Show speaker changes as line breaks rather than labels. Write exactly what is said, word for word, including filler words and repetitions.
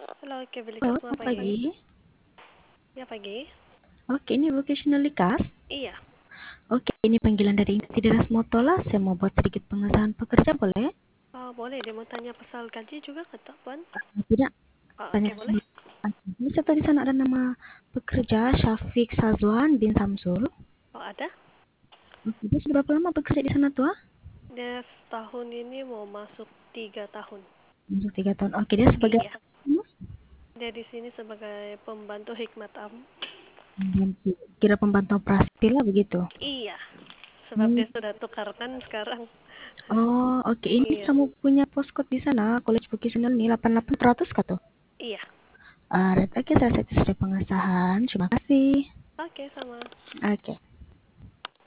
Halo, Kebelika,
Halo,
selamat
selamat
pagi.
pagi.
Ya, pagi.
Oke, ini vocational class.
Iya.
Oke, ini panggilan dari Intideras Motola. Saya mau buat sedikit pengesahan pekerja, boleh?
Oh, boleh, dia mau tanya pasal gaji juga kata, Puan?
Ah, Tidak,
Oh,
tanya
oke, boleh.
dulu. Ini serta di sana ada nama pekerja Syafiq Sazwan bin Samsul.
Oh, ada?
Oke, dia sudah berapa lama bekerja di sana tuh?
Dia tahun ini mau masuk tiga tahun.
Masuk tiga tahun. Oke, dia sebagai
Iya.
apa? Hmm?
Dia di sini sebagai pembantu hikmat am.
Pembantu. Kira pembantu operasi lah begitu.
Iya. Sebab
Hmm.
dia sudah tukar kan sekarang.
Oh, oke. Ini
Iya.
kamu punya postcode di sana, College Vocational nih, delapan delapan seratus kah tuh?
Iya.
Ah, oke, saya set sudah pengesahan. Terima kasih.
Oke, sama.
Oke.